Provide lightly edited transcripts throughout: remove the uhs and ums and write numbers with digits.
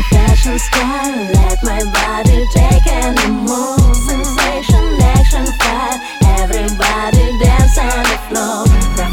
fashion style. Let my body take any move. Sensation, action, fire. Everybody dance on the floor.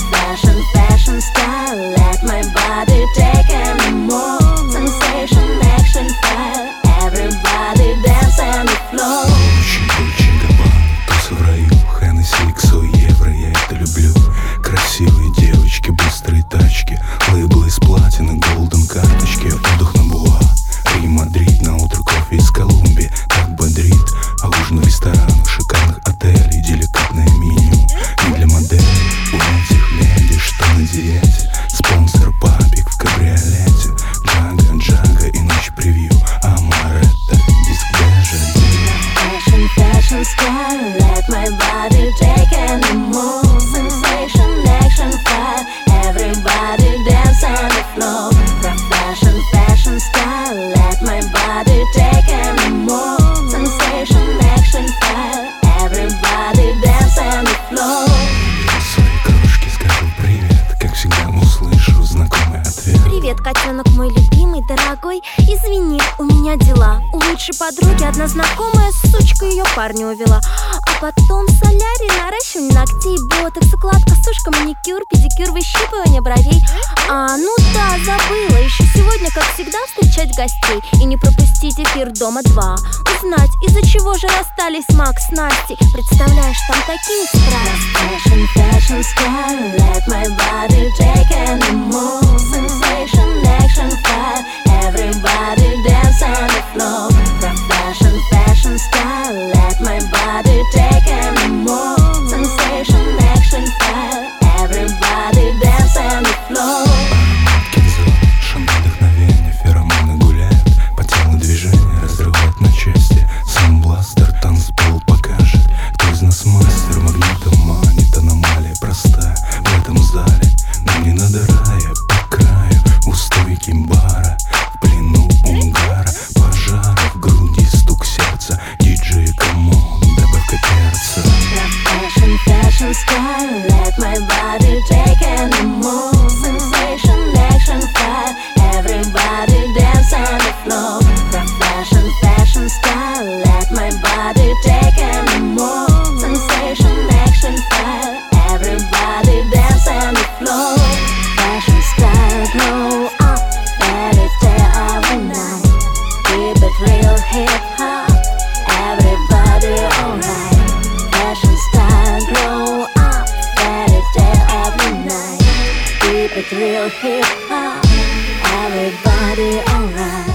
Fashion style. Let my body take any move. Sensation, action, fire. Everybody dance on the floor. Очень Габбана, туса в раю, Хеннесси, иксо, евро, я это люблю. Красивые девочки, быстрые тачки, лейблы из платины, голден, карточки. Отдых на Буа, Рим, Мадрид, на утро кофе из Колумбии. Так бодрит, а ужин в ресторанах, шикарных отелей, деликатное меню. Не для моделей, у этих леди, что на диете. Спонсор папик в кабриолете. Джага и ночь превью, Амаретто, диск даже. Fashion style, let my body take any move. Sensation, action, fire. Everybody dance on the floor. Fashion style, let my body take any move. Sensation, action, fire. Everybody dance on the floor. Своей кружке скажу привет, как всегда услышу знакомый ответ. Привет, котенок мой любимый, дорогой. Извини, у меня дела. У лучшей подруги одна знакомая сучка ее парня увела. А потом солярий, наращивание ногтей, ботокс, укладка, сушка, маникюр, педикюр, выщипывание бровей. Ну да, забыла. Еще сегодня, как всегда, встречать гостей и не пропустить эфир Дома 2. Узнать, из-за чего же расстались Макс с Настей. Представляешь, там такие страсти. Fashion style, let my body take any move. Sensation, action, fire. Everybody dance on the floor. Fashion style, let my body take any move. Sensation, action, fire. Everybody dance on the floor. Кинзо, шаман вдохновения, феромоны гуляют. По телу движения разрывает на части. Сам бластер танцпол покажет. Кто из нас мастер, магнитом манит. Аномалия простая в этом зале. Но не надо рая, по краю у стойки бара. В плену угара, пожара в груди, стук сердца. Диджей, камон, добавка перца. Fashion style, let my body take any move. Sensation, action, fire. Everybody dance on the floor. Fashion style, let my body take any move. Sensation, action, fire. Everybody dance on the floor. Fashion style, glow up, every day, every night. Keep it real hip hop. Everybody alright. Fashion style, glow up, every day, every night. Keep it real hip hop. Everybody alright.